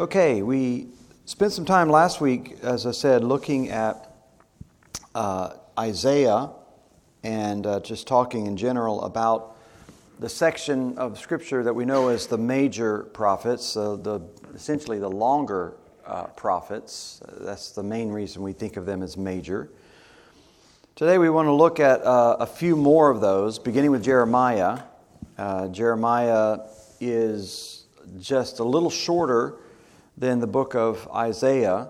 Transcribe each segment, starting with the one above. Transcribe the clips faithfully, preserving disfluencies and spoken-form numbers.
Okay, we spent some time last week, as I said, looking at uh, Isaiah and uh, just talking in general about the section of Scripture that we know as the major prophets, uh, the essentially the longer uh, prophets. That's the main reason we think of them as major. Today we want to look at uh, a few more of those, beginning with Jeremiah. Uh, Jeremiah is just a little shorter than the book of Isaiah,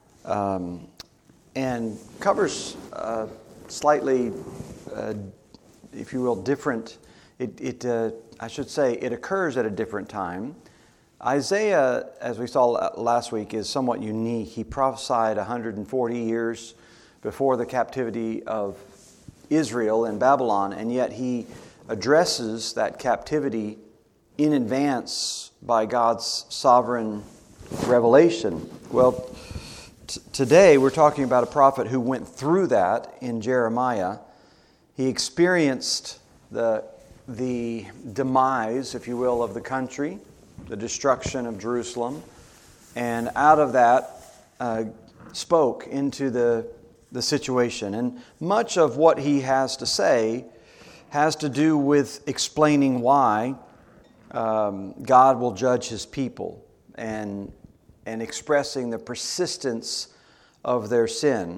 um, and covers uh, slightly, uh, if you will, different. It, it uh, I should say, it occurs at a different time. Isaiah, as we saw last week, is somewhat unique. He prophesied one hundred forty years before the captivity of Israel in Babylon, and yet he addresses that captivity in advance by God's sovereign revelation. Well, t- today we're talking about a prophet who went through that in Jeremiah. He experienced the, the demise, if you will, of the country, the destruction of Jerusalem, and out of that uh, spoke into the, the situation. And much of what he has to say has to do with explaining why um, God will judge His people and and expressing the persistence of their sin.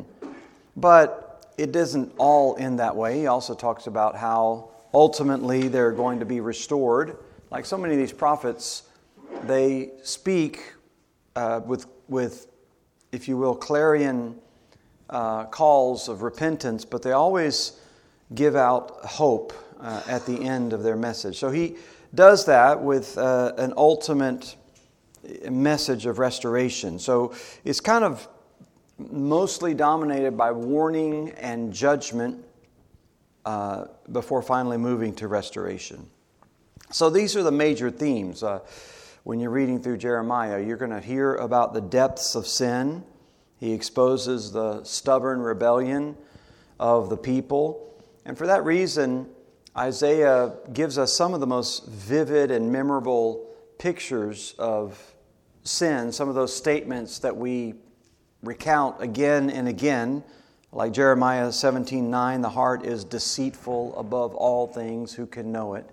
But it doesn't all end that way. He also talks about how ultimately they're going to be restored. Like so many of these prophets, they speak uh, with, with, if you will, clarion uh, calls of repentance, but they always give out hope uh, at the end of their message. So he does that with uh, an ultimate message of restoration. So it's kind of mostly dominated by warning and judgment uh, before finally moving to restoration. So these are the major themes. Uh, when you're reading through Jeremiah, you're going to hear about the depths of sin. He exposes the stubborn rebellion of the people. And for that reason, Isaiah gives us some of the most vivid and memorable pictures of sin, some of those statements that we recount again and again, like Jeremiah seventeen nine, the heart is deceitful above all things, who can know it?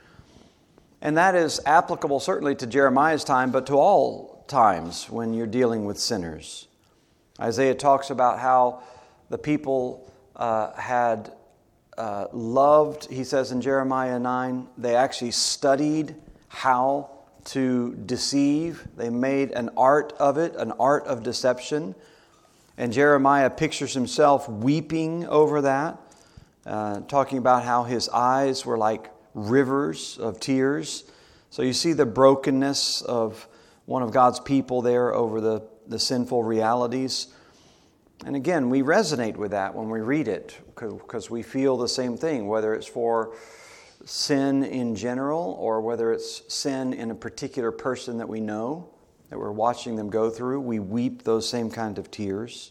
And that is applicable certainly to Jeremiah's time, but to all times when you're dealing with sinners. Isaiah talks about how the people uh, had uh, loved, he says in Jeremiah nine, they actually studied how to deceive. They made an art of it, an art of deception. And Jeremiah pictures himself weeping over that, uh, talking about how his eyes were like rivers of tears. So you see the brokenness of one of God's people there over the, the sinful realities. And again, we resonate with that when we read it, because we feel the same thing, whether it's for sin in general, or whether it's sin in a particular person that we know, that we're watching them go through. We weep those same kind of tears.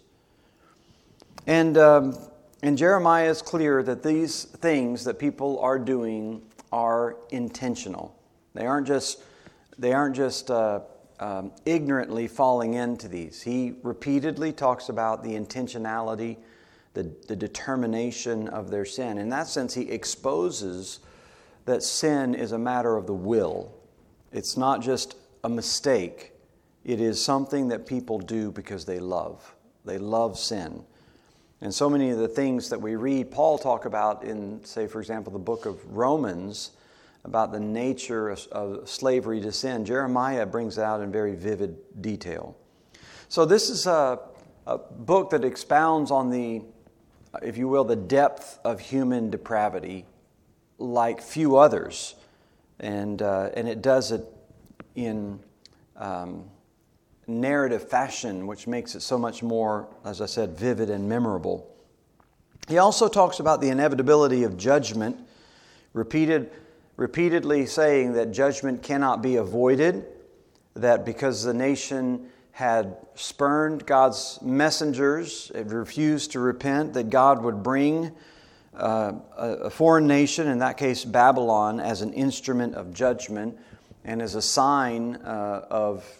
And, um, and Jeremiah is clear that these things that people are doing are intentional. They aren't just, they aren't just uh, um, ignorantly falling into these. He repeatedly talks about the intentionality, the, the determination of their sin. In that sense, he exposes that sin is a matter of the will. It's not just a mistake. It is something that people do because they love. They love sin. And so many of the things that we read Paul talk about in, say, for example, the book of Romans, about the nature of, of slavery to sin, Jeremiah brings it out in very vivid detail. So this is a, a book that expounds on the, if you will, the depth of human depravity like few others, and uh, and it does it in um, narrative fashion, which makes it so much more, as I said, vivid and memorable. He also talks about the inevitability of judgment, repeated, repeatedly saying that judgment cannot be avoided, that because the nation had spurned God's messengers, it refused to repent, that God would bring Uh, a, a foreign nation, in that case Babylon, as an instrument of judgment and as a sign uh, of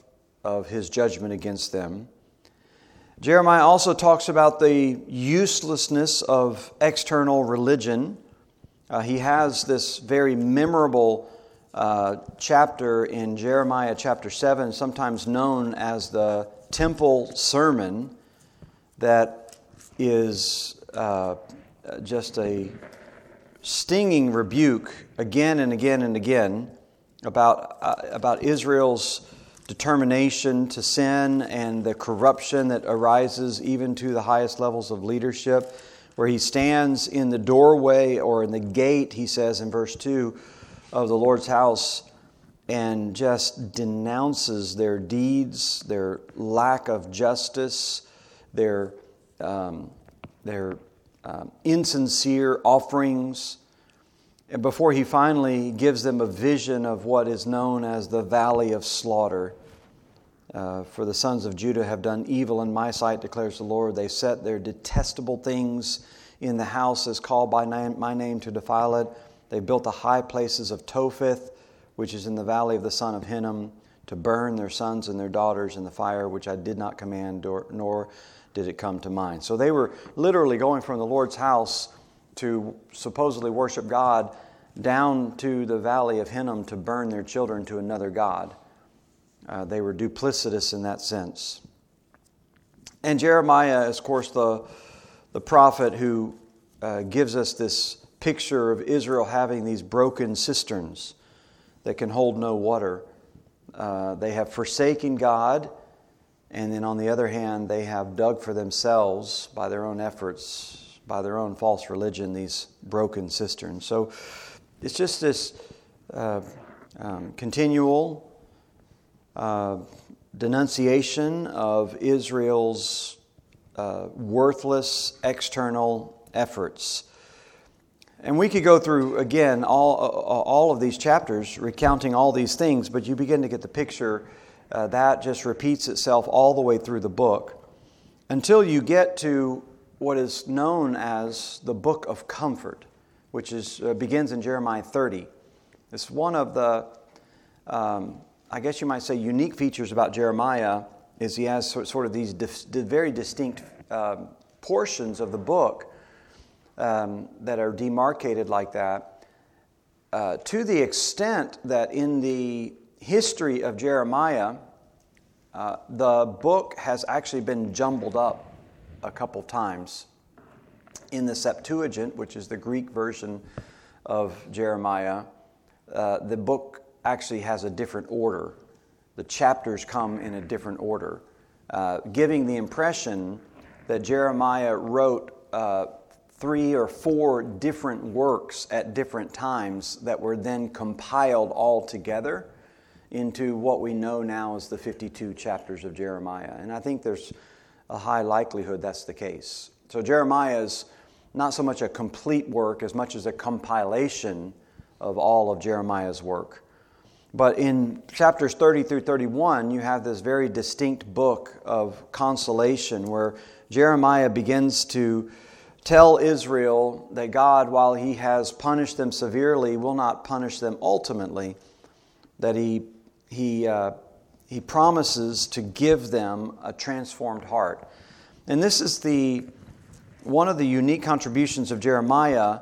of his judgment against them. Jeremiah also talks about the uselessness of external religion. Uh, he has this very memorable uh, chapter in Jeremiah chapter seven, sometimes known as the Temple Sermon, that is uh, just a stinging rebuke again and again and again about uh, about Israel's determination to sin and the corruption that arises even to the highest levels of leadership, where he stands in the doorway or in the gate, he says in verse two, of the Lord's house and just denounces their deeds, their lack of justice, their um, their um, insincere offerings, and before he finally gives them a vision of what is known as the Valley of Slaughter. Uh, For the sons of Judah have done evil in my sight, declares the Lord. They set their detestable things in the house as called by name, my name to defile it. They built the high places of Topheth, which is in the valley of the son of Hinnom, to burn their sons and their daughters in the fire, which I did not command, nor, nor did it come to mind. So they were literally going from the Lord's house to supposedly worship God down to the valley of Hinnom to burn their children to another god. Uh, they were duplicitous in that sense. And Jeremiah is, of course, the, the prophet who uh, gives us this picture of Israel having these broken cisterns that can hold no water. Uh, they have forsaken God, and then on the other hand, they have dug for themselves by their own efforts, by their own false religion, these broken cisterns. So it's just this uh, um, continual uh, denunciation of Israel's uh, worthless external efforts. And we could go through, again, all, all of these chapters, recounting all these things, but you begin to get the picture. Uh, that just repeats itself all the way through the book until you get to what is known as the Book of Comfort, which is uh, begins in Jeremiah thirty. It's one of the, um, I guess you might say, unique features about Jeremiah is he has sort of these dif- very distinct uh, portions of the book um, that are demarcated like that, uh, to the extent that in the history of Jeremiah, uh, the book has actually been jumbled up a couple times. In the Septuagint, which is the Greek version of Jeremiah, uh, the book actually has a different order. The chapters come in a different order, uh, giving the impression that Jeremiah wrote uh, three or four different works at different times that were then compiled all together into what we know now as the fifty-two chapters of Jeremiah. And I think there's a high likelihood that's the case. So Jeremiah is not so much a complete work as much as a compilation of all of Jeremiah's work. But in chapters thirty through thirty-one, you have this very distinct book of consolation where Jeremiah begins to tell Israel that God, while He has punished them severely, will not punish them ultimately, that He He uh, He promises to give them a transformed heart. And this is the one of the unique contributions of Jeremiah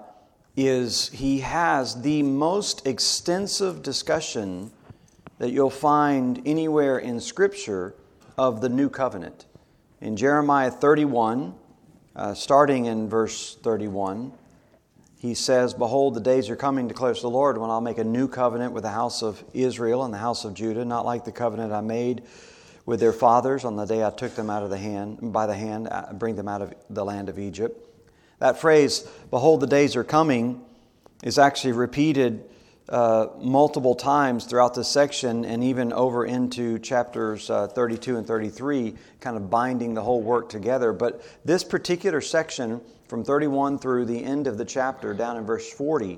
is he has the most extensive discussion that you'll find anywhere in Scripture of the New Covenant. In Jeremiah thirty-one, uh, starting in verse thirty-one, he says, "Behold, the days are coming, declares the Lord, when I'll make a new covenant with the house of Israel and the house of Judah, not like the covenant I made with their fathers on the day I took them out of the hand, by the hand, bring them out of the land of Egypt." That phrase, "Behold, the days are coming," is actually repeated uh, multiple times throughout this section and even over into chapters uh, thirty-two and thirty-three, kind of binding the whole work together. But this particular section, from thirty-one through the end of the chapter, down in verse forty,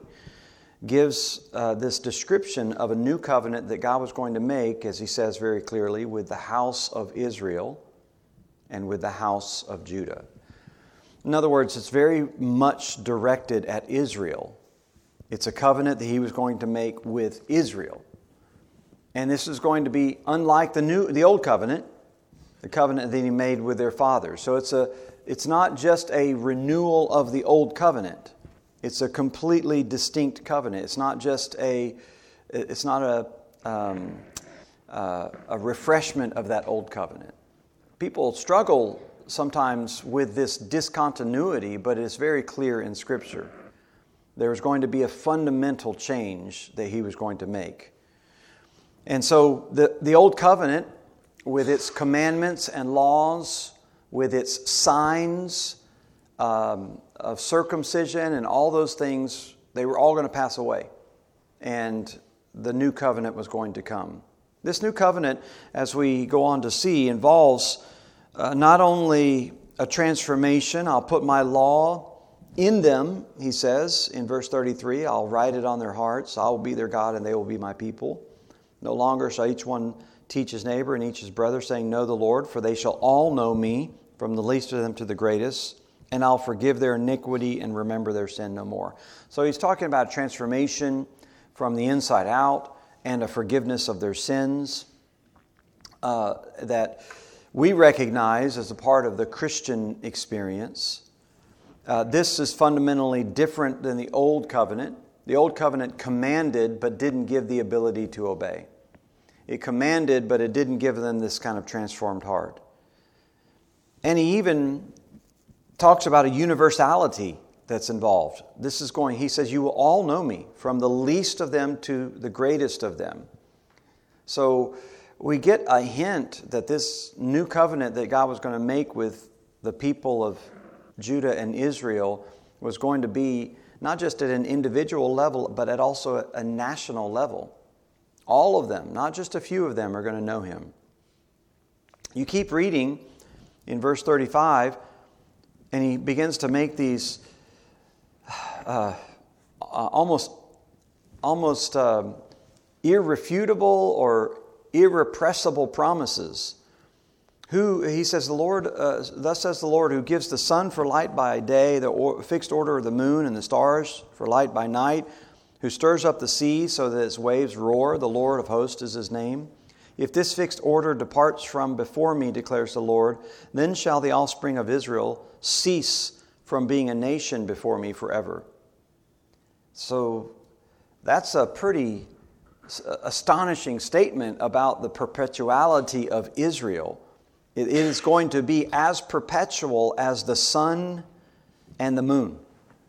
gives uh, this description of a new covenant that God was going to make, as he says very clearly, with the house of Israel and with the house of Judah. In other words, it's very much directed at Israel. It's a covenant that he was going to make with Israel. And this is going to be unlike the new, the old covenant, the covenant that he made with their fathers. So it's a, it's not just a renewal of the old covenant. It's a completely distinct covenant. It's not just a, it's not a, um, uh, a refreshment of that old covenant. People struggle sometimes with this discontinuity, but it's very clear in Scripture. There was going to be a fundamental change that he was going to make. And so the, the old covenant, with its commandments and laws, with its signs um, of circumcision and all those things, they were all going to pass away. And the new covenant was going to come. This new covenant, as we go on to see, involves uh, not only a transformation. I'll put my law in them, he says in verse thirty-three. I'll write it on their hearts. I will be their God and they will be my people. No longer shall each one teach his neighbor and each his brother, saying, Know the Lord, for they shall all know me, from the least of them to the greatest, and I'll forgive their iniquity and remember their sin no more. So he's talking about transformation from the inside out and a forgiveness of their sins uh, that we recognize as a part of the Christian experience. Uh, this is fundamentally different than the old covenant. The old covenant commanded but didn't give the ability to obey. It commanded, but it didn't give them this kind of transformed heart. And he even talks about a universality that's involved. This is going, he says, you will all know me, from the least of them to the greatest of them. So we get a hint that this new covenant that God was going to make with the people of Judah and Israel was going to be not just at an individual level, but at also a national level. All of them, not just a few of them, are going to know him. You keep reading in verse thirty-five, and he begins to make these uh, almost, almost uh, irrefutable or irrepressible promises. Who, he says, the Lord, uh, thus says the Lord, who gives the sun for light by day, the or, fixed order of the moon and the stars for light by night, who stirs up the sea so that its waves roar. The Lord of hosts is his name. If this fixed order departs from before me, declares the Lord, then shall the offspring of Israel cease from being a nation before me forever. So that's a pretty astonishing statement about the perpetuality of Israel. It is going to be as perpetual as the sun and the moon.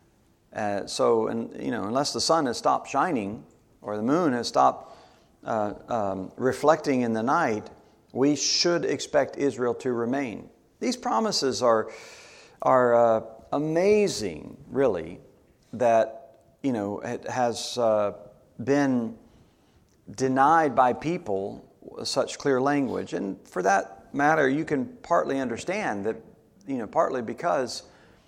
Uh, so, and, you know, unless the sun has stopped shining or the moon has stopped uh, um, reflecting in the night, we should expect Israel to remain. These promises are are uh, amazing, really, that, you know, it has uh, been denied by people such clear language. And for that matter, you can partly understand that, you know, partly because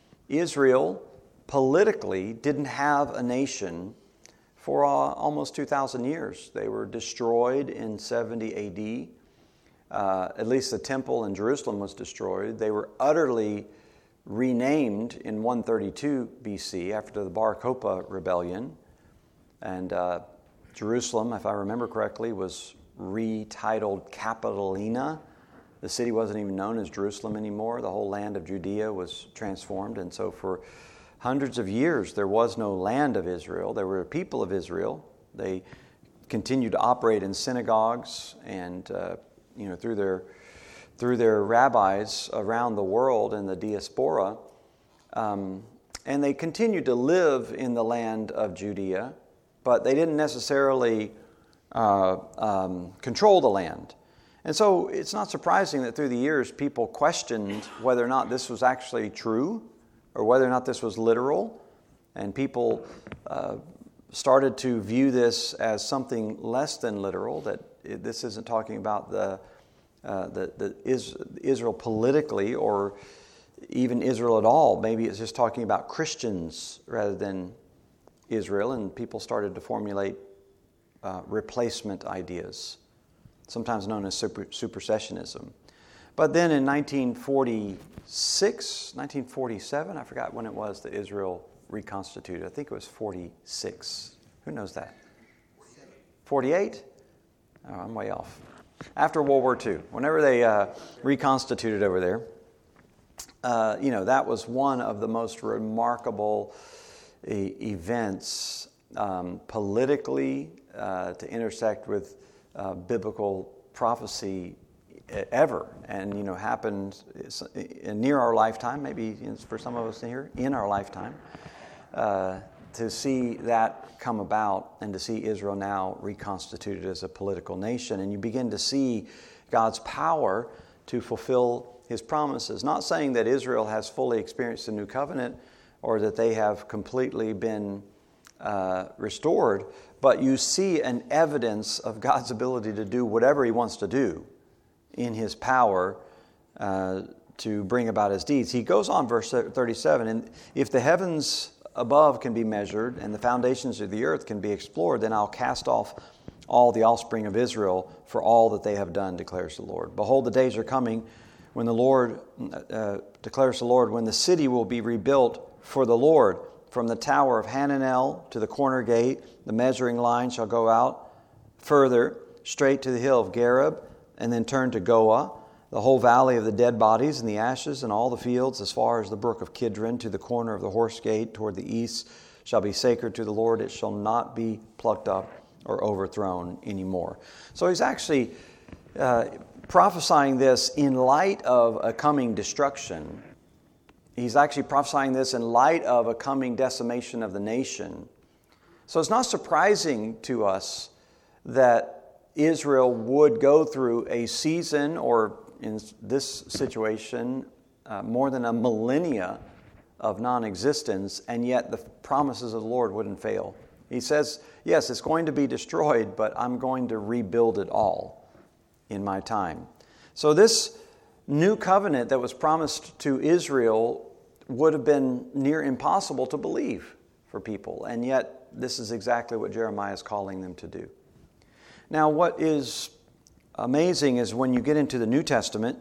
Israel politically didn't have a nation for uh, almost two thousand years. They were destroyed in seventy A D. Uh, at least the temple in Jerusalem was destroyed. They were utterly renamed in one thirty-two B C after the Bar Kokhba rebellion. And uh, Jerusalem, if I remember correctly, was retitled Capitolina. The city wasn't even known as Jerusalem anymore. The whole land of Judea was transformed. And so for hundreds of years, there was no land of Israel. There were a people of Israel. They continued to operate in synagogues and, uh, you know, through their through their rabbis around the world in the diaspora. Um, and they continued to live in the land of Judea, but they didn't necessarily uh, um, control the land. And so it's not surprising that through the years people questioned whether or not this was actually true or whether or not this was literal. And people uh, started to view this as something less than literal, that it, this isn't talking about the, uh, the, the is, Israel politically or even Israel at all. Maybe it's just talking about Christians rather than Israel. And people started to formulate uh, replacement ideas, sometimes known as super, supersessionism. But then in nineteen forty-six, nineteen forty-seven, I forgot when it was that Israel reconstituted. I think it was forty-six. Who knows that? forty-eight? Oh, I'm way off. After World War Two, whenever they uh, reconstituted over there, uh, you know, that was one of the most remarkable e- events um, politically uh, to intersect with uh, biblical prophecy ever, and you know, happened near our lifetime, maybe for some of us here, in our lifetime, uh, to see that come about and to see Israel now reconstituted as a political nation. And you begin to see God's power to fulfill His promises. Not saying that Israel has fully experienced the new covenant or that they have completely been uh, restored, but you see an evidence of God's ability to do whatever He wants to do in His power uh, to bring about His deeds. He goes on, verse thirty-seven, and if the heavens above can be measured and the foundations of the earth can be explored, then I'll cast off all the offspring of Israel for all that they have done, declares the Lord. Behold, the days are coming when the Lord, uh, declares the Lord, when the city will be rebuilt for the Lord. From the tower of Hananel to the corner gate, the measuring line shall go out further, straight to the hill of Gareb, and then turn to Goah, the whole valley of the dead bodies and the ashes and all the fields as far as the brook of Kidron to the corner of the horse gate toward the east shall be sacred to the Lord. It shall not be plucked up or overthrown anymore. So he's actually uh, prophesying this in light of a coming destruction. He's actually prophesying this in light of a coming decimation of the nation. So it's not surprising to us that Israel would go through a season, or in this situation, uh, more than a millennia of non-existence, and yet the promises of the Lord wouldn't fail. He says, yes, it's going to be destroyed, but I'm going to rebuild it all in my time. So this new covenant that was promised to Israel would have been near impossible to believe for people, and yet this is exactly what Jeremiah is calling them to do. Now, what is amazing is when you get into the New Testament,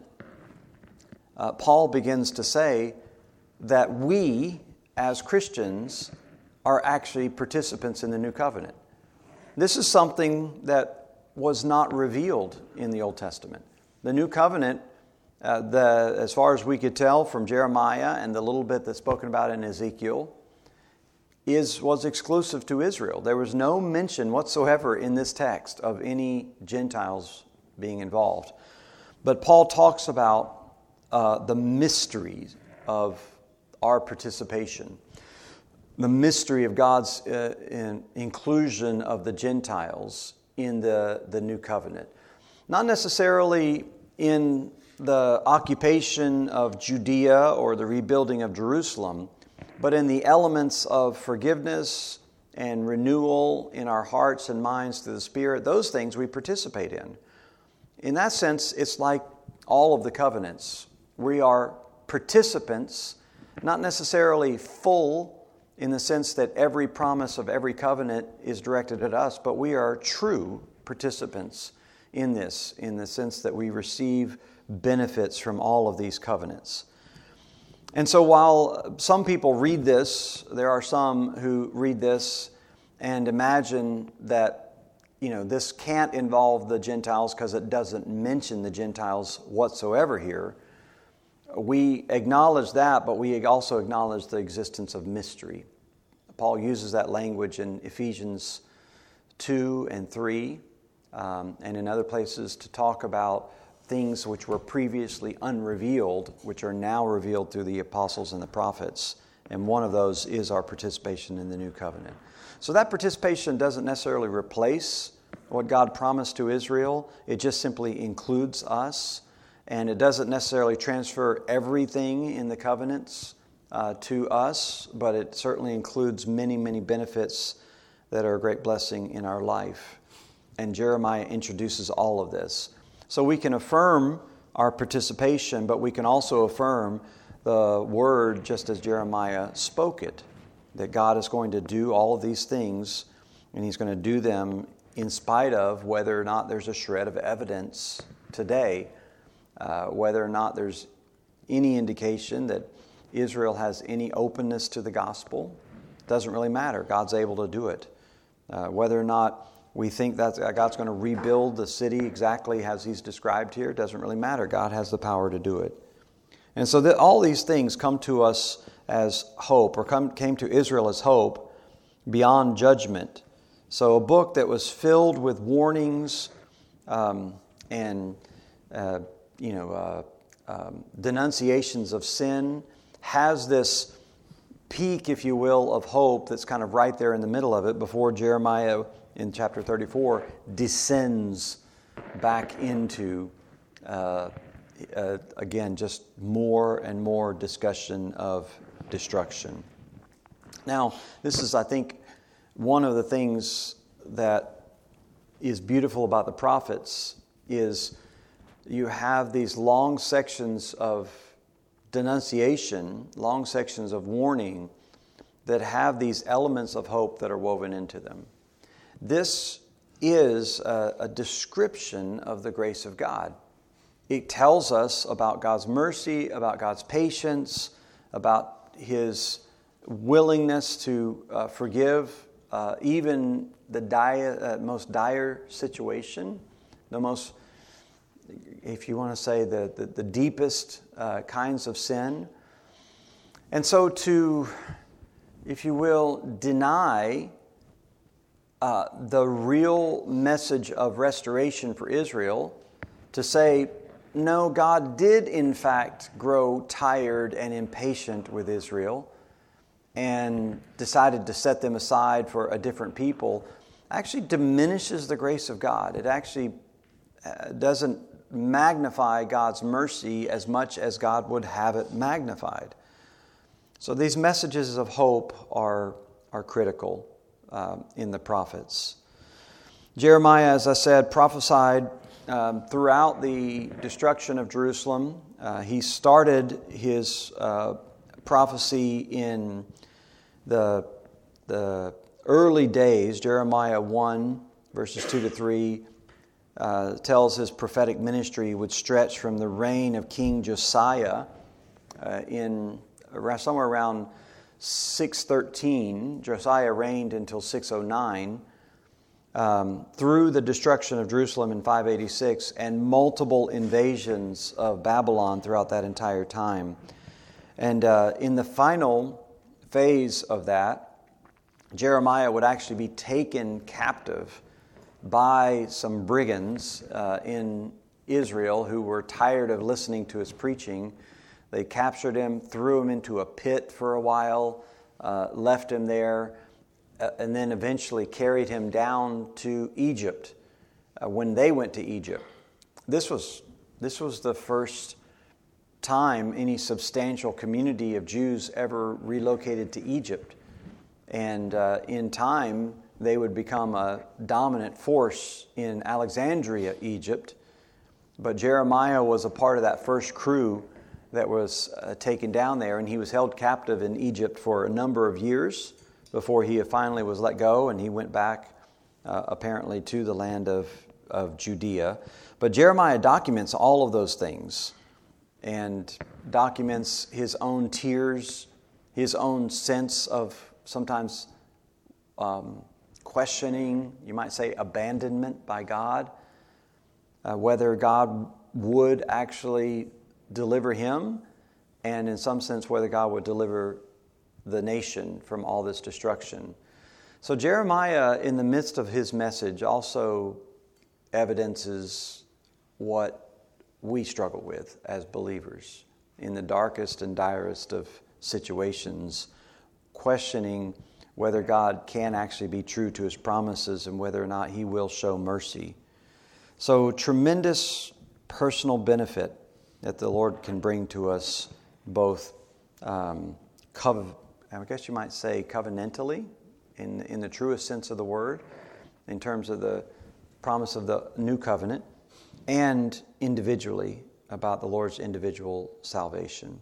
uh, Paul begins to say that we, as Christians, are actually participants in the New Covenant. This is something that was not revealed in the Old Testament. The New Covenant, uh, the, as far as we could tell from Jeremiah and the little bit that's spoken about in Ezekiel, is was exclusive to Israel. There was no mention whatsoever in this text of any Gentiles being involved. But Paul talks about uh, the mysteries of our participation, the mystery of God's uh, in, inclusion of the Gentiles in the, the new covenant. Not necessarily in the occupation of Judea or the rebuilding of Jerusalem, but in the elements of forgiveness and renewal in our hearts and minds through the Spirit. Those things we participate in. In that sense, it's like all of the covenants. We are participants, not necessarily full in the sense that every promise of every covenant is directed at us, but we are true participants in this, in the sense that we receive benefits from all of these covenants. And so while some people read this, there are some who read this and imagine that, you know, this can't involve the Gentiles because it doesn't mention the Gentiles whatsoever here. We acknowledge that, but we also acknowledge the existence of mystery. Paul uses that language in Ephesians two and three, um, and in other places to talk about things which were previously unrevealed, which are now revealed through the apostles and the prophets. And one of those is our participation in the new covenant. So that participation doesn't necessarily replace what God promised to Israel. It just simply includes us. And it doesn't necessarily transfer everything in the covenants uh, to us, but it certainly includes many, many benefits that are a great blessing in our life. And Jeremiah introduces all of this. So we can affirm our participation, but we can also affirm the word just as Jeremiah spoke it, that God is going to do all of these things, and He's going to do them in spite of whether or not there's a shred of evidence today, uh, whether or not there's any indication that Israel has any openness to the gospel. It doesn't really matter. God's able to do it. Uh, whether or not We think that God's going to rebuild the city exactly as He's described here. It doesn't really matter. God has the power to do it. And so that all these things come to us as hope, or come, came to Israel as hope beyond judgment. So a book that was filled with warnings um, and uh, you know uh, um, denunciations of sin has this peak, if you will, of hope that's kind of right there in the middle of it before Jeremiah in chapter thirty-four descends back into uh, uh, again just more and more discussion of destruction. Now, this is, I think, one of the things that is beautiful about the prophets is you have these long sections of denunciation, long sections of warning that have these elements of hope that are woven into them. This is a, a description of the grace of God. It tells us about God's mercy, about God's patience, about His willingness to uh, forgive uh, even the dire, uh, most dire situation, the most, if you want to say, the, the, the deepest uh, kinds of sin. And so to, if you will, deny uh, the real message of restoration for Israel, to say, no, God did in fact grow tired and impatient with Israel and decided to set them aside for a different people, actually diminishes the grace of God. It actually uh, doesn't magnify God's mercy as much as God would have it magnified. So these messages of hope are, are critical um, in the prophets. Jeremiah, as I said, prophesied um, throughout the destruction of Jerusalem. Uh, he started his uh, prophecy in the, the early days. Jeremiah one, verses two to three, Uh, tells his prophetic ministry would stretch from the reign of King Josiah uh, in around, somewhere around six thirteen. Josiah reigned until six oh nine, um, through the destruction of Jerusalem in five eighty-six and multiple invasions of Babylon throughout that entire time. And uh, in the final phase of that, Jeremiah would actually be taken captive by some brigands uh, in Israel who were tired of listening to his preaching. They captured him, threw him into a pit for a while, uh, left him there, uh, and then eventually carried him down to Egypt uh, when they went to Egypt. This was, this was the first time any substantial community of Jews ever relocated to Egypt. And uh, in time, they would become a dominant force in Alexandria, Egypt. But Jeremiah was a part of that first crew that was uh, taken down there, and he was held captive in Egypt for a number of years before he finally was let go, and he went back uh, apparently to the land of, of Judea. But Jeremiah documents all of those things and documents his own tears, his own sense of sometimes um, questioning, you might say abandonment by God, uh, whether God would actually deliver him, and in some sense whether God would deliver the nation from all this destruction. So Jeremiah, in the midst of his message, also evidences what we struggle with as believers in the darkest and direst of situations, questioning whether God can actually be true to his promises and whether or not he will show mercy. So tremendous personal benefit that the Lord can bring to us, both, um, cov- I guess you might say covenantally, in, in the truest sense of the word, in terms of the promise of the new covenant, and individually about the Lord's individual salvation.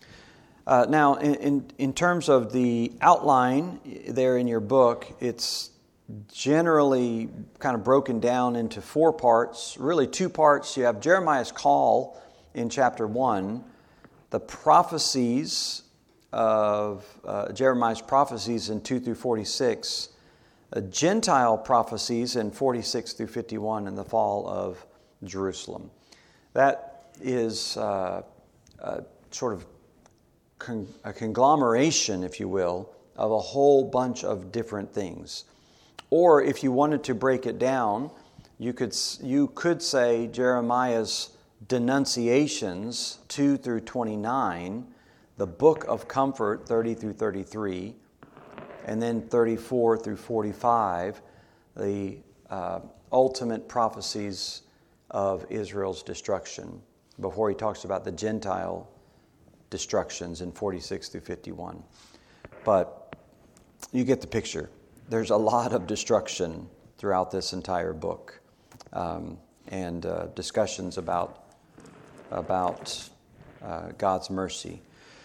Uh, now, in, in, in terms of the outline there in your book, it's generally kind of broken down into four parts, really two parts. You have Jeremiah's call in chapter one, the prophecies of uh, Jeremiah's prophecies in two through forty-six, uh, Gentile prophecies in forty-six through fifty-one and the fall of Jerusalem. That is uh, uh, sort of con- a conglomeration, if you will, of a whole bunch of different things. Or if you wanted to break it down, you could you could say Jeremiah's denunciations two through twenty-nine, the book of comfort thirty through thirty-three, and then thirty-four through forty-five, the uh, ultimate prophecies of Israel's destruction, before he talks about the Gentile destructions in forty-six through fifty-one. But you get the picture. There's a lot of destruction throughout this entire book, um, and uh, discussions about about uh, God's mercy.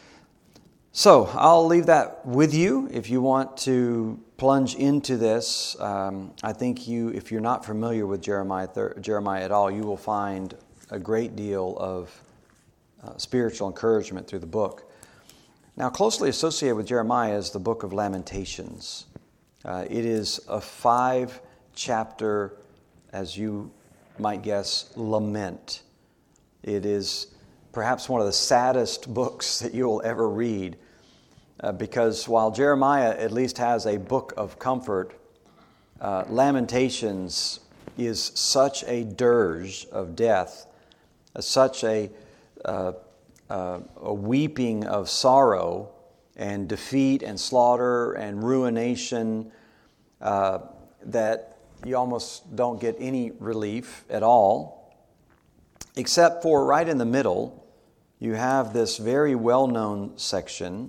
So I'll leave that with you. If you want to plunge into this, um, I think you, if you're not familiar with Jeremiah, Jeremiah at all, you will find a great deal of uh, spiritual encouragement through the book. Now, closely associated with Jeremiah is the book of Lamentations. Uh, it is a five-chapter, as you might guess, lament. It is perhaps one of the saddest books that you will ever read, uh, because while Jeremiah at least has a book of comfort, uh, Lamentations is such a dirge of death, uh, such a, uh, uh, a weeping of sorrow and defeat and slaughter and ruination, uh, that you almost don't get any relief at all, except for right in the middle, you have this very well-known section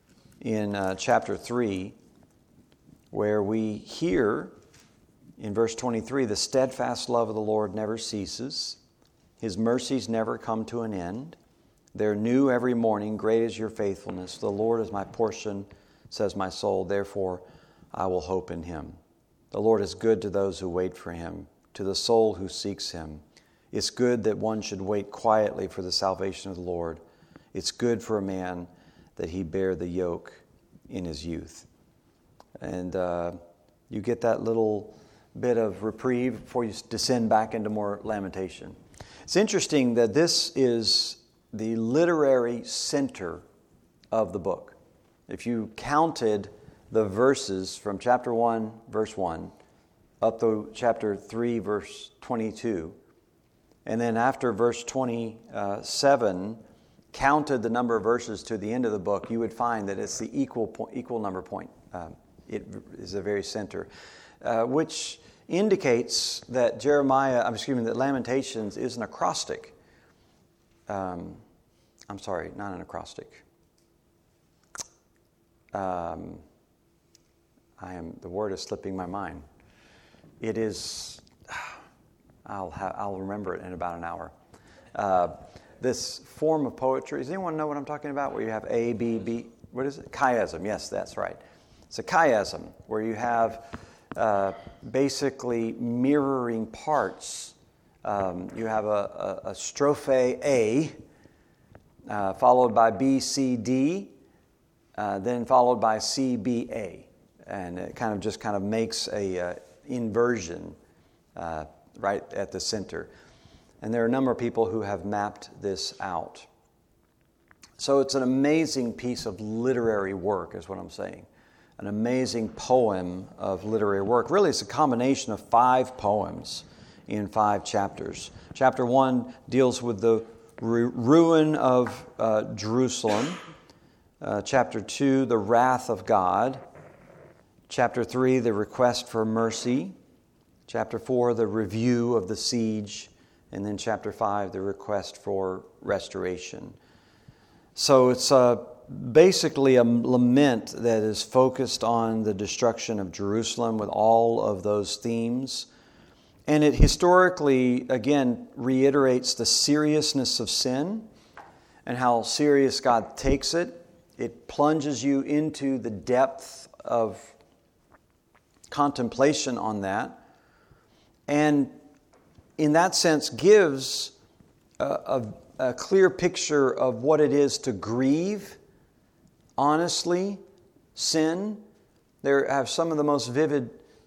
in uh, chapter three, where we hear in verse twenty-three, the steadfast love of the Lord never ceases. His mercies never come to an end. They're new every morning. Great is your faithfulness. The Lord is my portion, says my soul. Therefore, I will hope in him. The Lord is good to those who wait for him, to the soul who seeks him. It's good that one should wait quietly for the salvation of the Lord. It's good for a man that he bear the yoke in his youth. And uh, you get that little bit of reprieve before you descend back into more lamentation. It's interesting that this is the literary center of the book. If you counted the verses from chapter one, verse one, up to chapter three, verse twenty-two, and then after verse twenty-seven, counted the number of verses to the end of the book, you would find that it's the equal po- equal number point. Uh, it is the very center, uh, which indicates that Jeremiah, I'm excuse me, that Lamentations is an acrostic. Um, I'm sorry, not an acrostic. Um, I am. The word is slipping my mind. It is. I'll ha- I'll remember it in about an hour. Uh, this form of poetry. Does anyone know what I'm talking about? Where you have A, B, B. What is it? Chiasm. Yes, that's right. It's a chiasm where you have uh, basically mirroring parts. Um, you have a, a, a strophe A, uh, followed by B, C, D, uh, then followed by C, B, A, and it kind of just kind of makes a uh, inversion uh, right at the center. And there are a number of people who have mapped this out. So it's an amazing piece of literary work, is what I'm saying. An amazing poem of literary work. Really, it's a combination of five poems in five chapters. Chapter one deals with the ru- ruin of uh, Jerusalem. Uh, chapter two, the wrath of God. Chapter three, the request for mercy. Chapter four, the review of the siege. And then chapter five, the request for restoration. So it's uh, basically a lament that is focused on the destruction of Jerusalem with all of those themes. And it historically, again, reiterates the seriousness of sin and how serious God takes it. It plunges you into the depth of contemplation on that. And in that sense, gives a, a, a clear picture of what it is to grieve, honestly, sin. There have some of the most vivid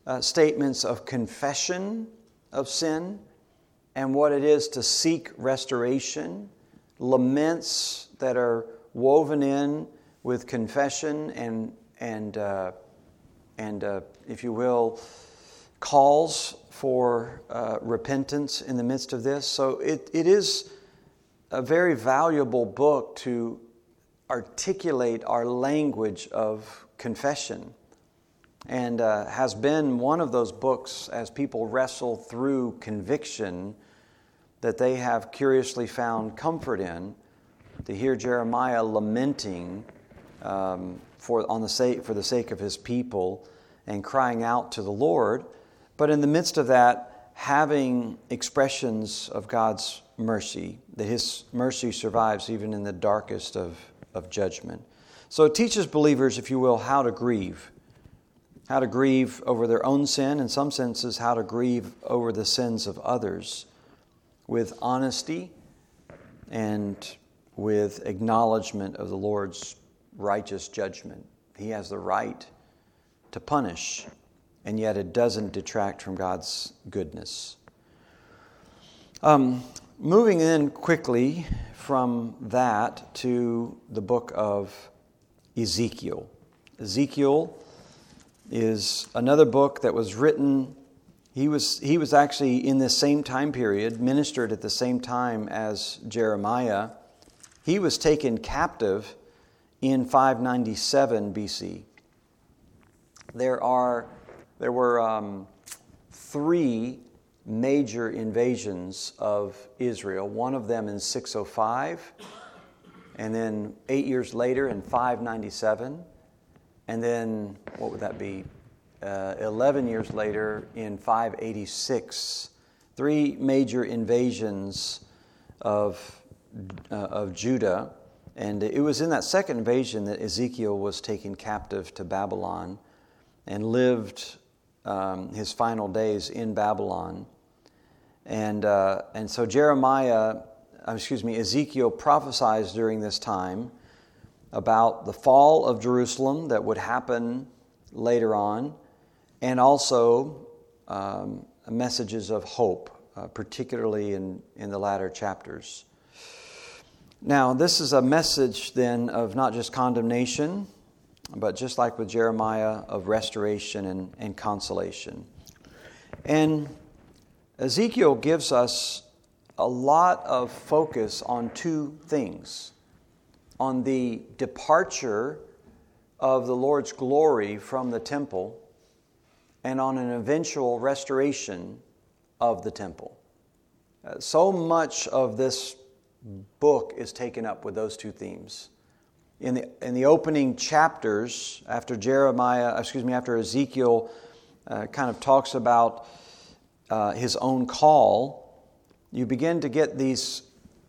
uh, statements of confession of sin and what it is to seek restoration, laments that are woven in with confession and and uh, and uh, if you will, calls for uh, repentance in the midst of this. So it, it is a very valuable book to articulate our language of confession, and uh, has been one of those books as people wrestle through conviction that they have curiously found comfort in, to hear Jeremiah lamenting um, for on the sake for the sake of his people and crying out to the Lord, but in the midst of that, having expressions of God's mercy, that His mercy survives even in the darkest of, of judgment. So it teaches believers, if you will, how to grieve. How to grieve over their own sin, in some senses, how to grieve over the sins of others with honesty and with acknowledgement of the Lord's righteous judgment. He has the right to punish, and yet it doesn't detract from God's goodness. Um, moving in quickly from that to the book of Ezekiel. Ezekiel is another book that was written. He was he was actually in this same time period, ministered at the same time as Jeremiah. He was taken captive in five ninety-seven B C. There are there were um, three major invasions of Israel. One of them in six oh five, and then eight years later in five ninety-seven, and then what would that be? Uh, eleven years later in five eighty-six. Three major invasions of uh, of Judah, and it was in that second invasion that Ezekiel was taken captive to Babylon and lived um, his final days in Babylon. And uh, and so Jeremiah, uh, excuse me, Ezekiel prophesies during this time about the fall of Jerusalem that would happen later on, and also um, messages of hope, uh, particularly in, in the latter chapters. Now, this is a message then of not just condemnation, but just like with Jeremiah, of restoration and, and consolation. And Ezekiel gives us a lot of focus on two things: on the departure of the Lord's glory from the temple, and on an eventual restoration of the temple. Uh, so much of this book is taken up with those two themes. In the in the opening chapters, after Jeremiah, excuse me, after Ezekiel uh, kind of talks about uh, his own call, you begin to get these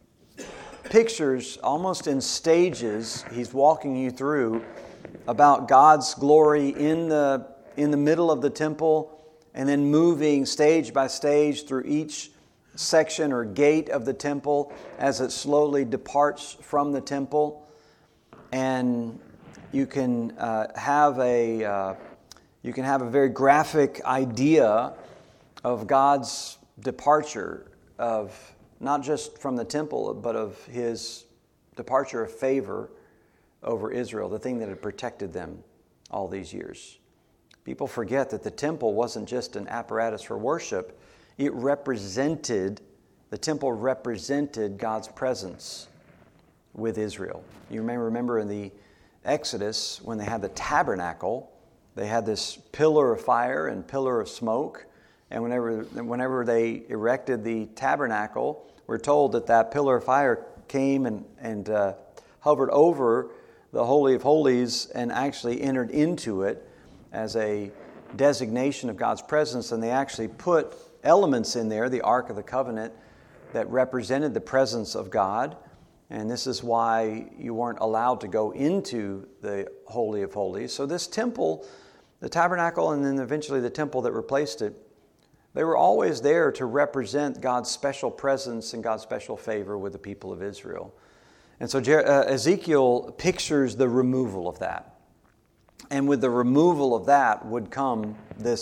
pictures almost in stages. He's walking you through about God's glory in the in the middle of the temple, and then moving stage by stage through each section or gate of the temple as it slowly departs from the temple. And you can uh, have a uh, you can have a very graphic idea of God's departure, of not just from the temple, but of His departure of favor over Israel, the thing that had protected them all these years. People forget that the temple wasn't just an apparatus for worship. It represented, the temple represented God's presence with Israel. You may remember in the Exodus, when they had the tabernacle, they had this pillar of fire and pillar of smoke. And whenever, whenever they erected the tabernacle, we're told that that pillar of fire came and, and uh, hovered over the Holy of Holies and actually entered into it as a designation of God's presence. And they actually put elements in there, the Ark of the Covenant, that represented the presence of God. And this is why you weren't allowed to go into the Holy of Holies. So this temple, the tabernacle, and then eventually the temple that replaced it, they were always there to represent God's special presence and God's special favor with the people of Israel. And so uh, Ezekiel pictures the removal of that. And with the removal of that would come this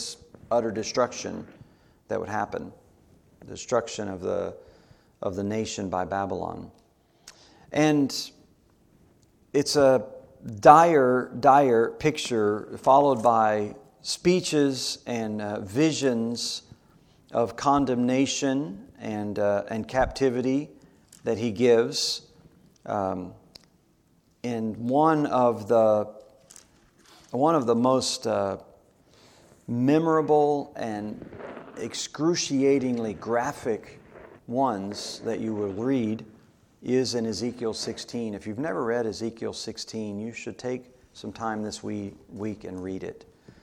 utter destruction that would happen, destruction of the of the nation by Babylon. And it's a dire, dire picture followed by speeches and uh, visions of condemnation and uh, and captivity that he gives. Um, and one of the one of the most uh, memorable and excruciatingly graphic ones that you will read is in Ezekiel sixteen. If you've never read Ezekiel sixteen, you should take some time this week, week and read it.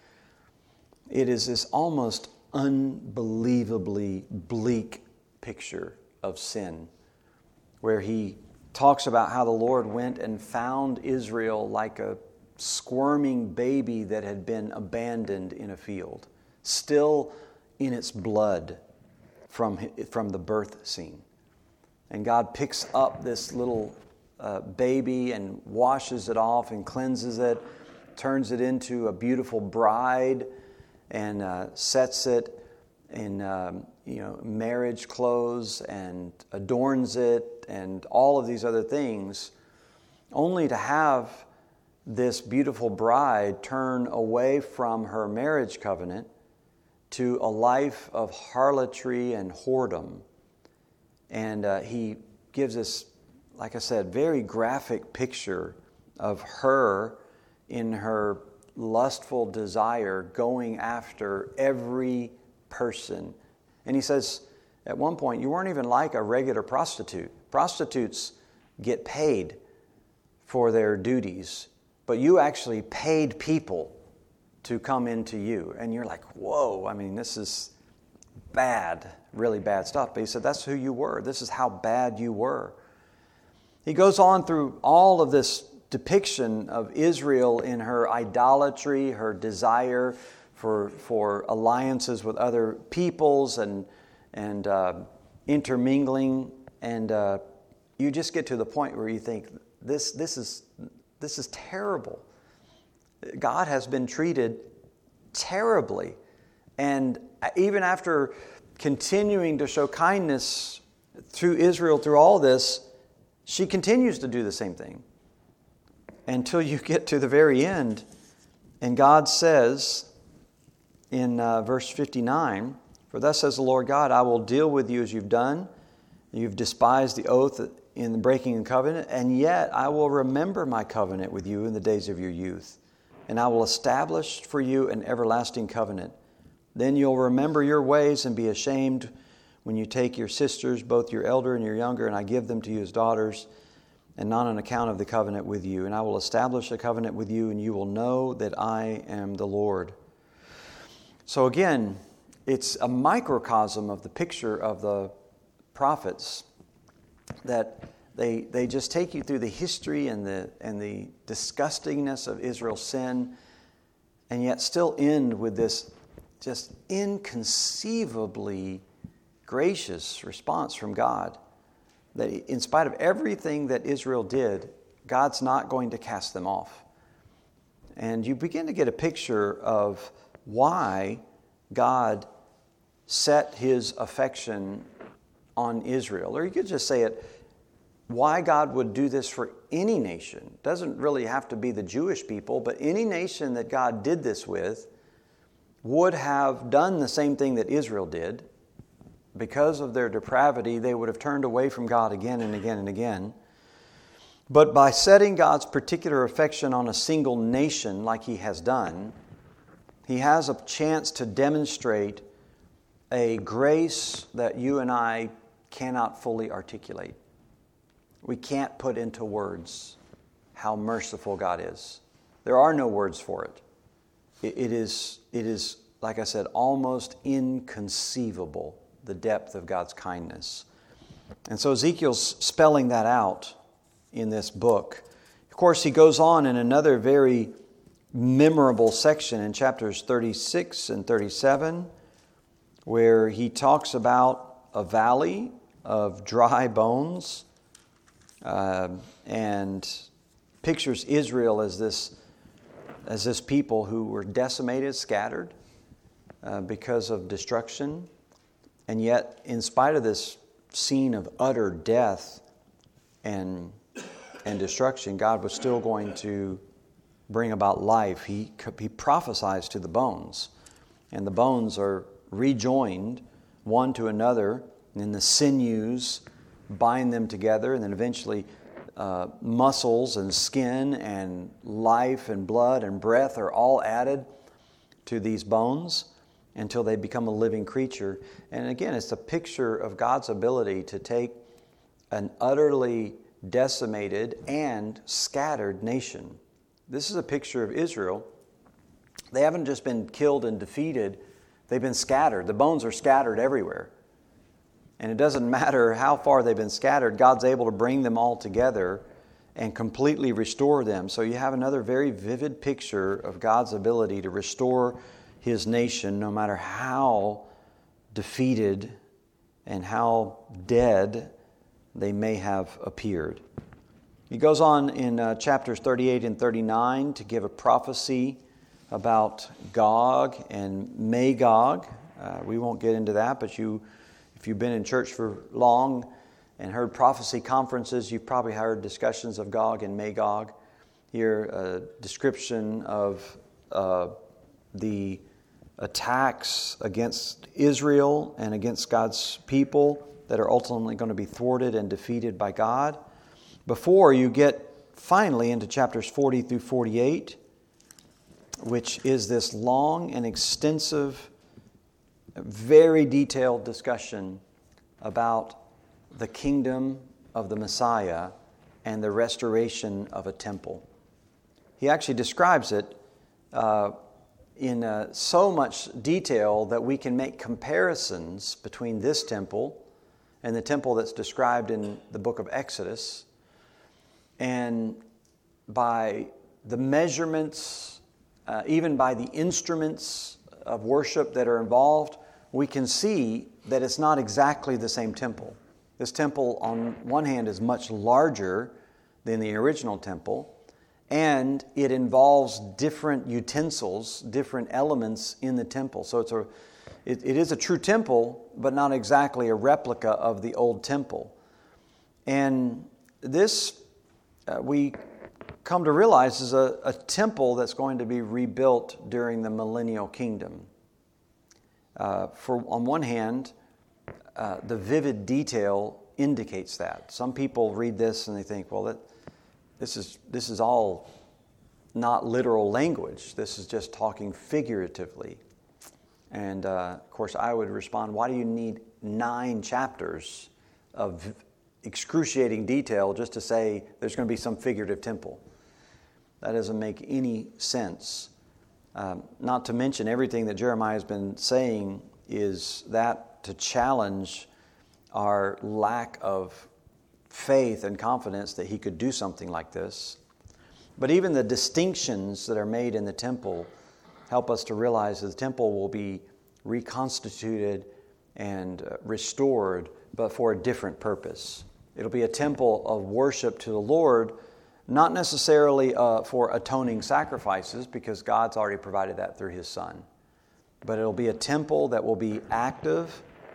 It is this almost unbelievably bleak picture of sin, where he talks about how the Lord went and found Israel like a squirming baby that had been abandoned in a field, still in its blood from, from the birth scene. And God picks up this little uh, baby and washes it off and cleanses it, turns it into a beautiful bride, and uh, sets it in um, you know marriage clothes and adorns it and all of these other things, only to have this beautiful bride turn away from her marriage covenant to a life of harlotry and whoredom. And uh, he gives us, like I said, very graphic picture of her in her lustful desire going after every person. And he says, at one point, you weren't even like a regular prostitute. Prostitutes get paid for their duties, but you actually paid people to come into you. And you're like, whoa, I mean, this is bad, really bad stuff. But he said, that's who you were. This is how bad you were. He goes on through all of this depiction of Israel in her idolatry, her desire for for alliances with other peoples and and uh, intermingling, and uh, you just get to the point where you think this this is this is terrible. God has been treated terribly, and even after continuing to show kindness through Israel through all this, she continues to do the same thing. Until you get to the very end, and God says in uh, verse fifty-nine, "For thus says the Lord God, I will deal with you as you've done. You've despised the oath in the breaking of covenant, and yet I will remember my covenant with you in the days of your youth, and I will establish for you an everlasting covenant. Then you'll remember your ways and be ashamed when you take your sisters, both your elder and your younger, and I give them to you as daughters, and not on account of the covenant with you. And I will establish a covenant with you, and you will know that I am the Lord." So again, it's a microcosm of the picture of the prophets, that they they just take you through the history and the and the disgustingness of Israel's sin, and yet still end with this just inconceivably gracious response from God. That in spite of everything that Israel did, God's not going to cast them off. And you begin to get a picture of why God set his affection on Israel. Or you could just say it, why God would do this for any nation. It doesn't really have to be the Jewish people, but any nation that God did this with would have done the same thing that Israel did. Because of their depravity, they would have turned away from God again and again and again. But by setting God's particular affection on a single nation like he has done, he has a chance to demonstrate a grace that you and I cannot fully articulate. We can't put into words how merciful God is. There are no words for it. It is, it is, like I said, almost inconceivable, the depth of God's kindness. And so Ezekiel's spelling that out in this book. Of course, he goes on in another very memorable section in chapters thirty-six and thirty-seven, where he talks about a valley of dry bones uh, and pictures Israel as this, as this people who were decimated, scattered. uh, because of destruction. And yet, in spite of this scene of utter death and, and destruction, God was still going to bring about life. He, he prophesies to the bones, and the bones are rejoined one to another, and then the sinews bind them together, and then eventually uh, muscles and skin and life and blood and breath are all added to these bones until they become a living creature. And again, it's a picture of God's ability to take an utterly decimated and scattered nation. This is a picture of Israel. They haven't just been killed and defeated, they've been scattered. The bones are scattered everywhere. And it doesn't matter how far they've been scattered, God's able to bring them all together and completely restore them. So you have another very vivid picture of God's ability to restore His nation, no matter how defeated and how dead they may have appeared. He goes on in uh, chapters thirty-eight and thirty-nine to give a prophecy about Gog and Magog. Uh, we won't get into that, but you, if you've been in church for long and heard prophecy conferences, you've probably heard discussions of Gog and Magog. Here, a description of uh, the attacks against Israel and against God's people that are ultimately going to be thwarted and defeated by God. Before you get finally into chapters forty through forty-eight, which is this long and extensive, very detailed discussion about the kingdom of the Messiah and the restoration of a temple. He actually describes it uh, in uh, so much detail that we can make comparisons between this temple and the temple that's described in the book of Exodus. And by the measurements, uh, even by the instruments of worship that are involved, we can see that it's not exactly the same temple. This temple, on one hand, is much larger than the original temple, and it involves different utensils, different elements in the temple. So it's a, it, it is a true temple, but not exactly a replica of the old temple. And this Uh, we come to realize is a, a temple that's going to be rebuilt during the millennial kingdom. Uh, for on one hand, uh, the vivid detail indicates that. Some people read this and they think, well, that, this is this is all not literal language. This is just talking figuratively. And uh, of course, I would respond, why do you need nine chapters of excruciating detail just to say there's going to be some figurative temple? That doesn't make any sense. Um, not to mention everything that Jeremiah has been saying is that to challenge our lack of faith and confidence that he could do something like this. But even the distinctions that are made in the temple help us to realize that the temple will be reconstituted and restored, but for a different purpose. It'll be a temple of worship to the Lord, not necessarily uh, for atoning sacrifices, because God's already provided that through His Son. But it'll be a temple that will be active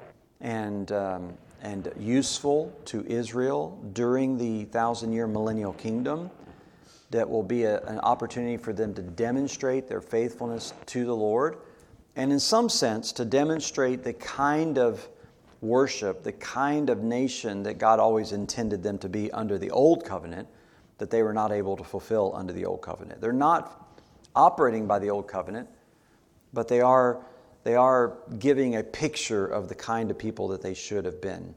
and um, and useful to Israel during the thousand-year millennial kingdom. That will be a, an opportunity for them to demonstrate their faithfulness to the Lord, and in some sense to demonstrate the kind of worship, the kind of nation that God always intended them to be under the old covenant, that they were not able to fulfill under the old covenant. They're not operating by the old covenant, but they are they are giving a picture of the kind of people that they should have been.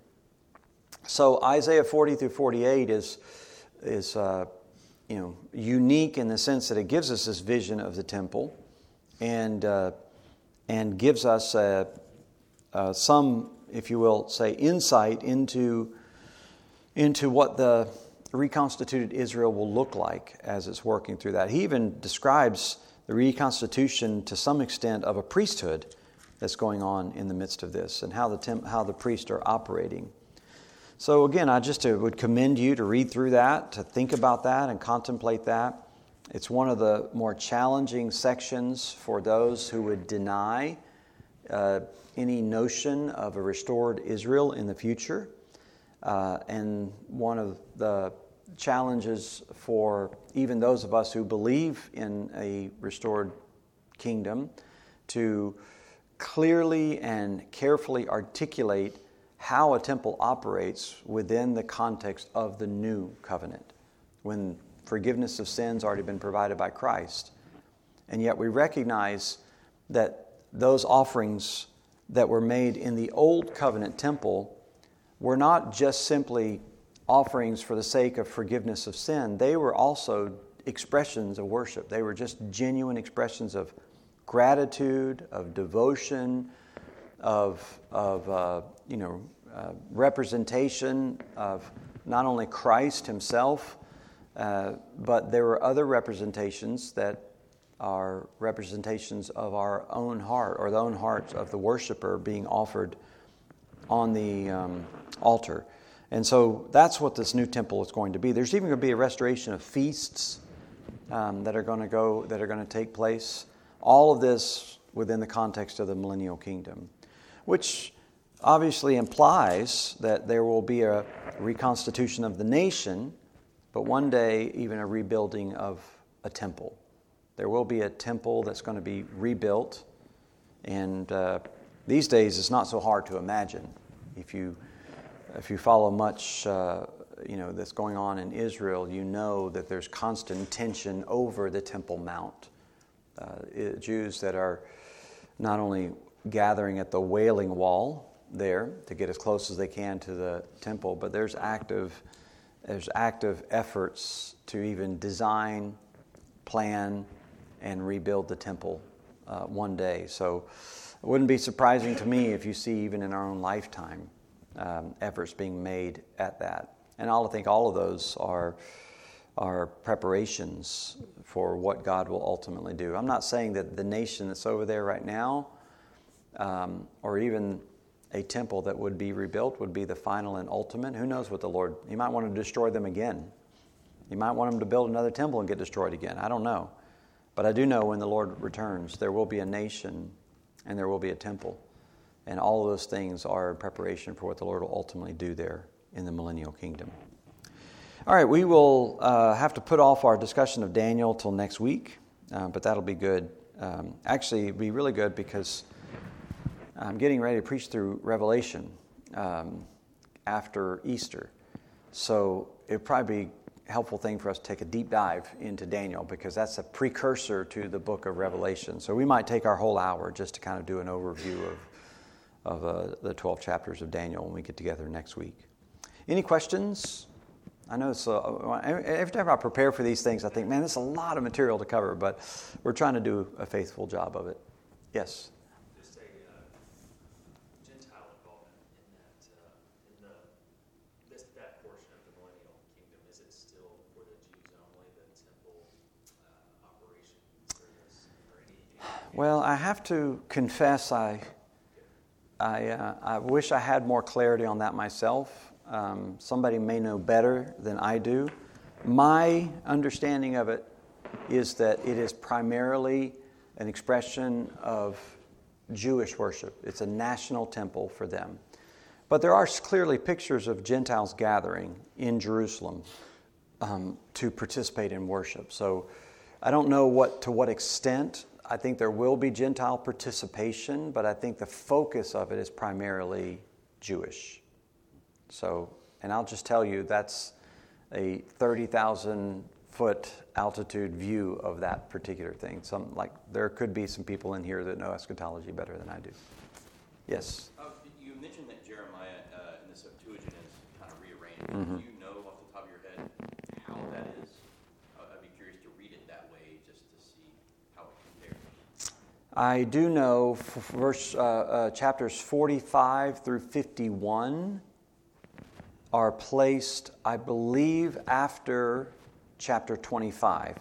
So Isaiah forty through forty-eight is is uh, you know unique in the sense that it gives us this vision of the temple, and uh, and gives us uh, uh, some, if you will, say insight into into what the reconstituted Israel will look like as it's working through that. He even describes the reconstitution to some extent of a priesthood that's going on in the midst of this, and how the temp- how the priests are operating. So again, I just uh, would commend you to read through that, to think about that and contemplate that. It's one of the more challenging sections for those who would deny uh, any notion of a restored Israel in the future. Uh, and one of the challenges for even those of us who believe in a restored kingdom to clearly and carefully articulate how a temple operates within the context of the new covenant, when forgiveness of sins already been provided by Christ. And yet we recognize that those offerings that were made in the old covenant temple were not just simply offerings for the sake of forgiveness of sin. They were also expressions of worship. They were just genuine expressions of gratitude, of devotion, of, of uh, you know, uh, representation of not only Christ himself, uh, but there were other representations that are representations of our own heart, or the own hearts of the worshiper being offered on the um, altar. And so that's what this new temple is going to be. There's even going to be a restoration of feasts um, that are going to go, that are going to take place. All of this within the context of the millennial kingdom, which obviously implies that there will be a reconstitution of the nation, but one day even a rebuilding of a temple. There will be a temple that's going to be rebuilt, and uh, these days it's not so hard to imagine. If you if you follow much, uh, you know, that's going on in Israel, you know that there's constant tension over the Temple Mount. Uh, it, Jews that are not only gathering at the Wailing Wall there to get as close as they can to the temple, but there's active there's active efforts to even design, plan, and rebuild the temple uh, one day. So it wouldn't be surprising to me if you see even in our own lifetime um, efforts being made at that. And I'll think all of those are are preparations for what God will ultimately do. I'm not saying that the nation that's over there right now, um, or even a temple that would be rebuilt, would be the final and ultimate. Who knows what the Lord, He might want to destroy them again. He might want them to build another temple and get destroyed again. I don't know. But I do know when the Lord returns, there will be a nation and there will be a temple. And all of those things are in preparation for what the Lord will ultimately do there in the millennial kingdom. All right, we will uh, have to put off our discussion of Daniel till next week, uh, but that'll be good. Um, actually, it'll be really good because I'm getting ready to preach through Revelation um, after Easter. So it'll probably be a helpful thing for us to take a deep dive into Daniel, because that's a precursor to the book of Revelation. So we might take our whole hour just to kind of do an overview of, of uh, the twelve chapters of Daniel when we get together next week. Any questions? I know it's uh, every time I prepare for these things, I think, man, there's a lot of material to cover, but we're trying to do a faithful job of it. Yes? Just a uh, Gentile involvement in that, uh, in the this that portion of the millennial kingdom. Is it still for the Jews only, the temple uh, operation service, or any? Well, I have to confess, I I uh, I wish I had more clarity on that myself. Um, somebody may know better than I do. My understanding of it is that it is primarily an expression of Jewish worship. It's a national temple for them. But there are clearly pictures of Gentiles gathering in Jerusalem um, to participate in worship. So I don't know what to what extent. I think there will be Gentile participation, but I think the focus of it is primarily Jewish. So, and I'll just tell you, that's a thirty thousand foot altitude view of that particular thing. Some, like, there could be some people in here that know eschatology better than I do. Yes? Uh, you mentioned that Jeremiah uh, in the Septuagint is kind of rearranged. Mm-hmm. Do you know off the top of your head how that is? I'd be curious to read it that way just to see how it compares. I do know f- verse uh, uh, chapters forty-five through fifty-one are placed, I believe, after chapter twenty-five,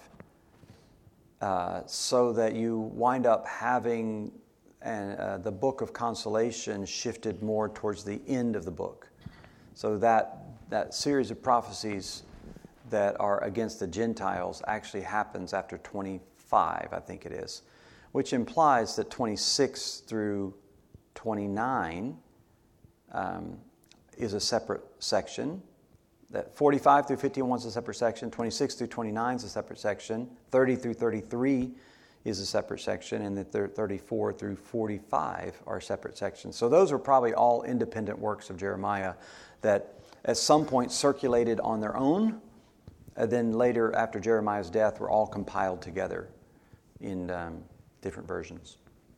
uh, so that you wind up having an, uh, the book of consolation shifted more towards the end of the book. So that that series of prophecies that are against the Gentiles actually happens after twenty-five, I think it is, which implies that twenty-six through twenty-nine um, is a separate section. That forty-five through fifty-one is a separate section. twenty-six through twenty-nine is a separate section. thirty through thirty-three is a separate section. And the thirty-four through forty-five are separate sections. So those are probably all independent works of Jeremiah that at some point circulated on their own. And then later, after Jeremiah's death, were all compiled together in um, different versions.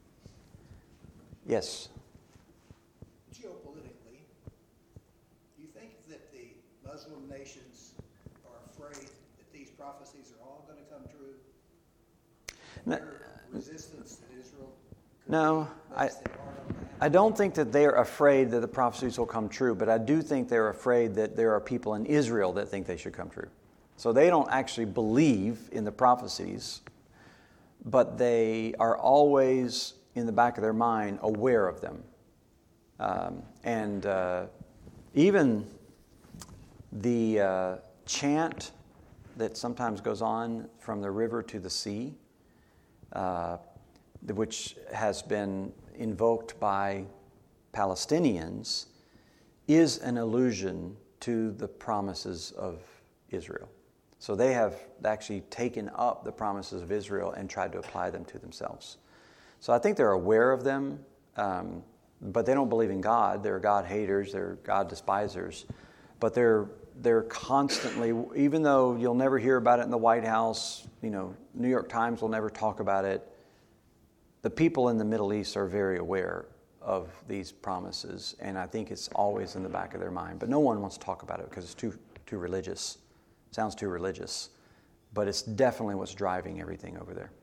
Yes? Geopolitically, do you think that the Muslim nations are afraid that these prophecies are all going to come true? No, Their resistance to Israel? could no be I, less than hard on that? I don't think that they're afraid that the prophecies will come true, but I do think they're afraid that there are people in Israel that think they should come true. So they don't actually believe in the prophecies, but they are always in the back of their mind aware of them. Um, and uh, even the uh, chant that sometimes goes on from the river to the sea, uh, which has been invoked by Palestinians, is an allusion to the promises of Israel. So they have actually taken up the promises of Israel and tried to apply them to themselves. So I think they're aware of them, um, but they don't believe in God. They're God haters, they're God despisers. But they're they're constantly, even though you'll never hear about it in the White House, you know, New York Times will never talk about it, the people in the Middle East are very aware of these promises, and I think it's always in the back of their mind. But no one wants to talk about it because it's too too religious. Sounds too religious, but it's definitely what's driving everything over there.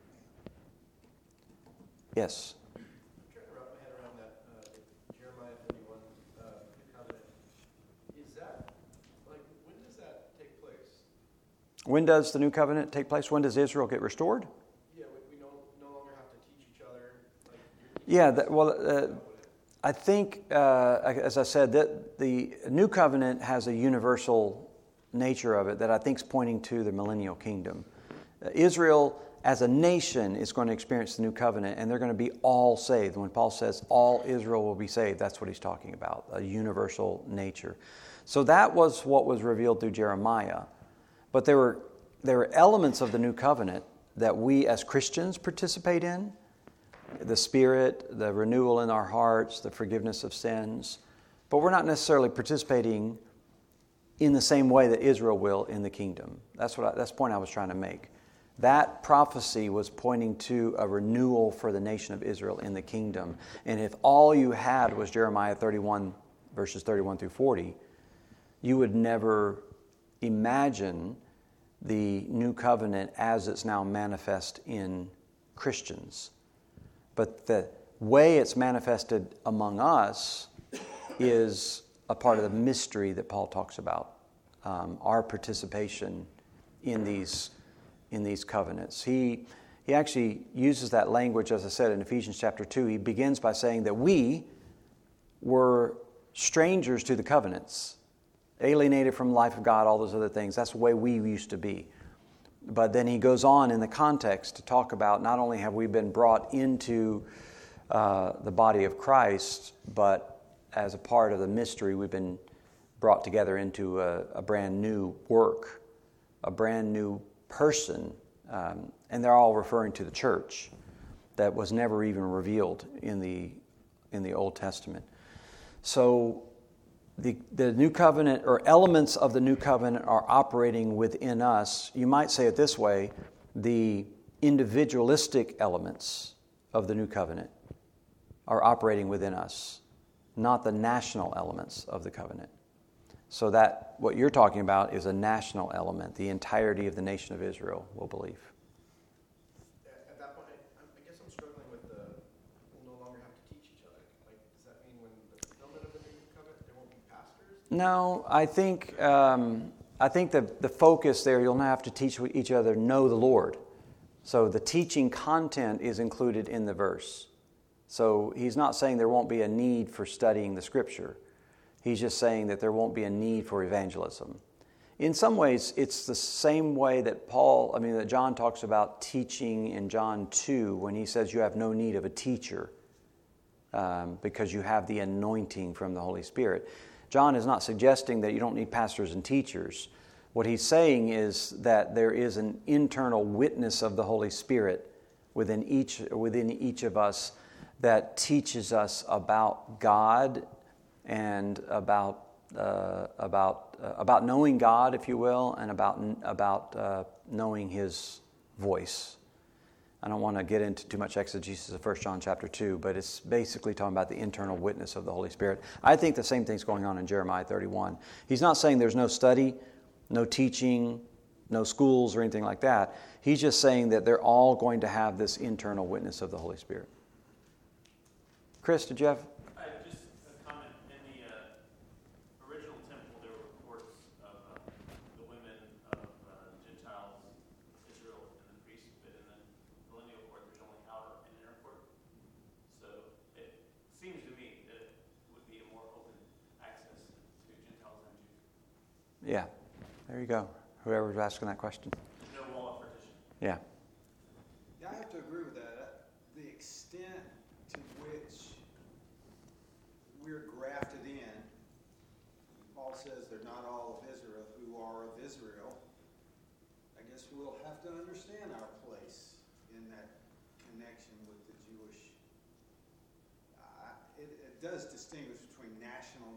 Yes? I'm trying to wrap my head around that uh, Jeremiah thirty-one uh, covenant. Is that, like, when does that take place? When does the new covenant take place? When does Israel get restored? Yeah, we, we no, no longer have to teach each other. Like, Yeah, that, well, uh, I think, uh, as I said, that the new covenant has a universal nature of it that I think is pointing to the millennial kingdom. Uh, Israel as a nation is going to experience the new covenant, and they're going to be all saved. When Paul says all Israel will be saved, that's what he's talking about, a universal nature. So that was what was revealed through Jeremiah. But there were there were elements of the new covenant that we as Christians participate in. The Spirit, the renewal in our hearts, the forgiveness of sins. But we're not necessarily participating in the same way that Israel will in the kingdom. That's what I, that's the point I was trying to make. That prophecy was pointing to a renewal for the nation of Israel in the kingdom. And if all you had was Jeremiah thirty-one, verses thirty-one through forty, you would never imagine the new covenant as it's now manifest in Christians. But the way it's manifested among us is a part of the mystery that Paul talks about, um, our participation in these in these covenants. He he actually uses that language, as I said, in Ephesians chapter two. He begins by saying that we were strangers to the covenants, alienated from the life of God, all those other things. That's the way we used to be. But then he goes on in the context to talk about not only have we been brought into uh, the body of Christ, but as a part of the mystery, we've been brought together into a, a brand new work, a brand new person. Um, and they're all referring to the church that was never even revealed in the in the Old Testament. So the the new covenant, or elements of the new covenant, are operating within us. You might say it this way: the individualistic elements of the new covenant are operating within us, not the national elements of the covenant. So that what you're talking about is a national element. The entirety of the nation of Israel will believe. At that point, I, I guess I'm struggling with the we'll no longer have to teach each other. Like, does that mean when the fulfillment of the new covenant, there won't be pastors? No, I think um, I think the, the focus there, you'll not have to teach each other, know the Lord. So the teaching content is included in the verse. So he's not saying there won't be a need for studying the Scripture. He's just saying that there won't be a need for evangelism. In some ways, it's the same way that Paul, I mean, that John talks about teaching in John two when he says you have no need of a teacher. um, because you have the anointing from the Holy Spirit. John is not suggesting that you don't need pastors and teachers. What he's saying is that there is an internal witness of the Holy Spirit within each within each of us that teaches us about God and about uh, about uh, about knowing God, if you will, and about about uh, knowing His voice. I don't want to get into too much exegesis of First John chapter two, but it's basically talking about the internal witness of the Holy Spirit. I think the same thing's going on in Jeremiah thirty-one. He's not saying there's no study, no teaching, no schools or anything like that. He's just saying that they're all going to have this internal witness of the Holy Spirit. Chris, did you have? I just a comment. In the uh, original temple, there were courts of uh, the women of uh, Gentiles, Israel, and the priests. But in the millennial court, there's only outer and inner court. So it seems to me that it would be a more open access to Gentiles and Jews. Yeah, there you go. Whoever's asking that question. There's no wall of partition. Yeah. Yeah, I have to agree with that. The extent to which we're grafted in, Paul says they're not all of Israel who are of Israel. I guess we'll have to understand our place in that connection with the Jewish. Uh, it, it does distinguish between national.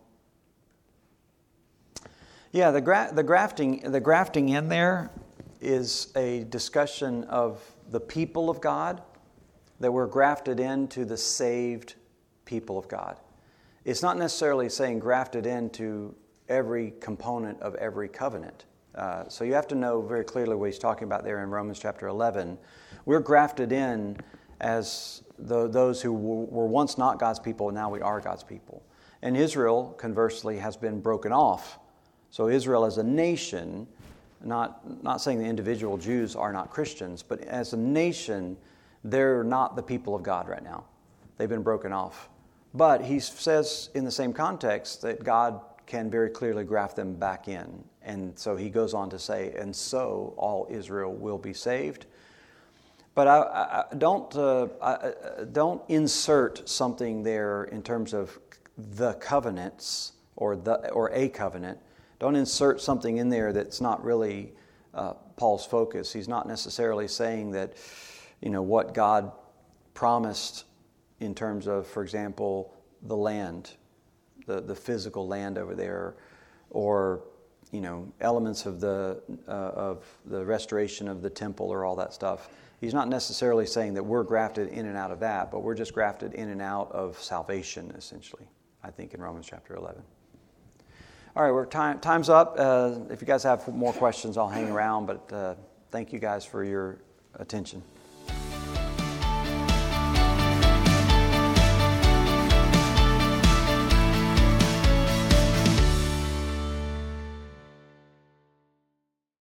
Yeah, the gra- the grafting the grafting in there is a discussion of the people of God, that we're grafted into the saved people of God. It's not necessarily saying grafted into every component of every covenant. Uh, so you have to know very clearly what he's talking about there in Romans chapter eleven. We're grafted in as the, those who w- were once not God's people, and now we are God's people. And Israel, conversely, has been broken off. So Israel as a nation, not, not saying the individual Jews are not Christians, but as a nation, they're not the people of God right now. They've been broken off. But he says in the same context that God can very clearly graft them back in. And so he goes on to say, and so all Israel will be saved. But I, I don't uh, I, don't insert something there in terms of the covenants or the or a covenant. Don't insert something in there that's not really uh, Paul's focus. He's not necessarily saying that, you know, what God promised in terms of, for example, the land, the, the physical land over there, or, you know, elements of the uh, of the restoration of the temple or all that stuff. He's not necessarily saying that we're grafted in and out of that, but we're just grafted in and out of salvation, essentially, I think, in Romans chapter eleven. All right, we're time, time's up. Uh, if you guys have more questions, I'll hang around, but uh, thank you guys for your attention.